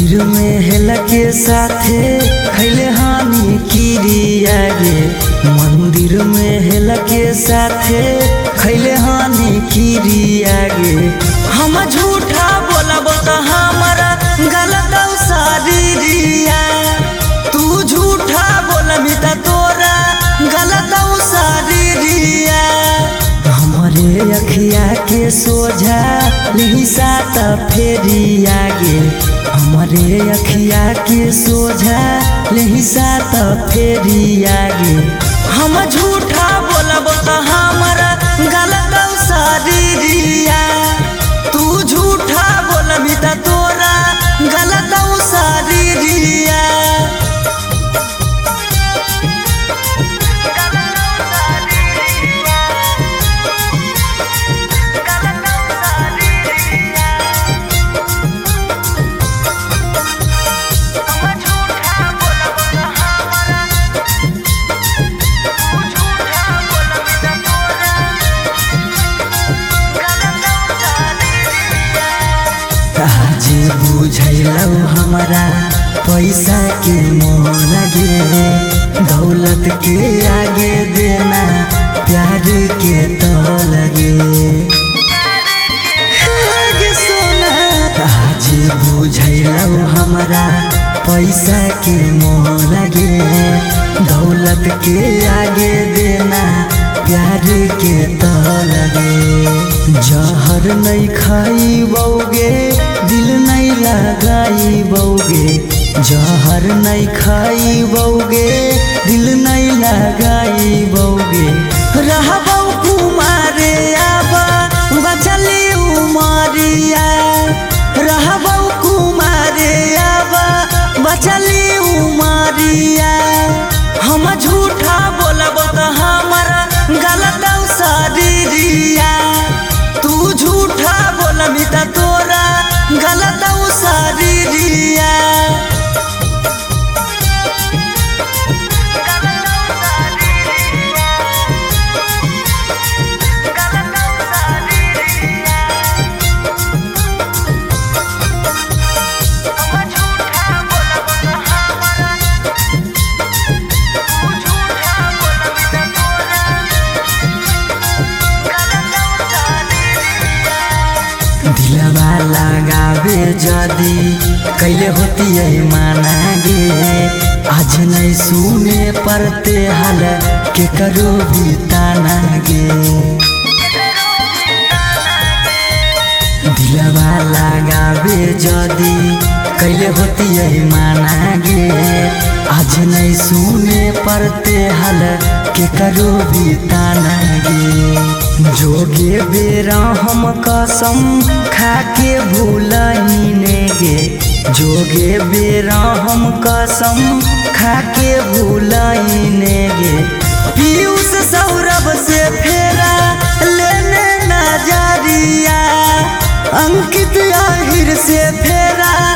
मंदिर में हेला के साथे खैले हानि किरिया गे। मंदिर में हेला के साथे खैले हानि किरिया गे। हम झूठा बोलब तो हमारा गलत शरीरिया। तू झूठा बोलबी त तोरा गलत शरीरिया। हमारे अखिया के सोझा लिहिसा त फेरिया गे। हमारे अखिया के सोझा लिहिसा त फेरिया गे। हम झूठा बोलब त हमारा गलत शरीरिया। तू झूठा बोलबी त तोरा गलत शरीरिया। काजे बुझैलौ हमरा पैसा के मोह लगे। दौलत के आगे देना प्यार के तो लगे। सोना काजे बुझैलौ हमरा पैसा के मोह लगे। दौलत के आगे देना प्यार के तो लगे। जहर नहीं खाइबोगे दिल नहीं लगाइबोगे। जहर नहीं खाइबोगे दिल नहीं लगाइबोगे। रहबौ कुमारे आबा बचली उमरिया। रहबौ कुमारे आबा बचली उमरिया। हम झूठा बोलब त हमारा गलत शरीरिया। तू झूठा बोलबी त तोरा गलत शरीरिया। दिलवा लगावे जदी कैले होती माना गे। आज नहीं सुने पड़ते हल के करो भी ताना गे। दिलवा लगावे जदी कैले होती माना गे। आज नहीं सुने पड़ते हल के करो भी ताना गे। जोगे बेरा हम कसम खाके भूलने गे। जोगे बेरा हम कसम खाके भूलने गे। पीयूष सौरभ से फेरा लेने नजरिया। अंकित आहिर से फेरा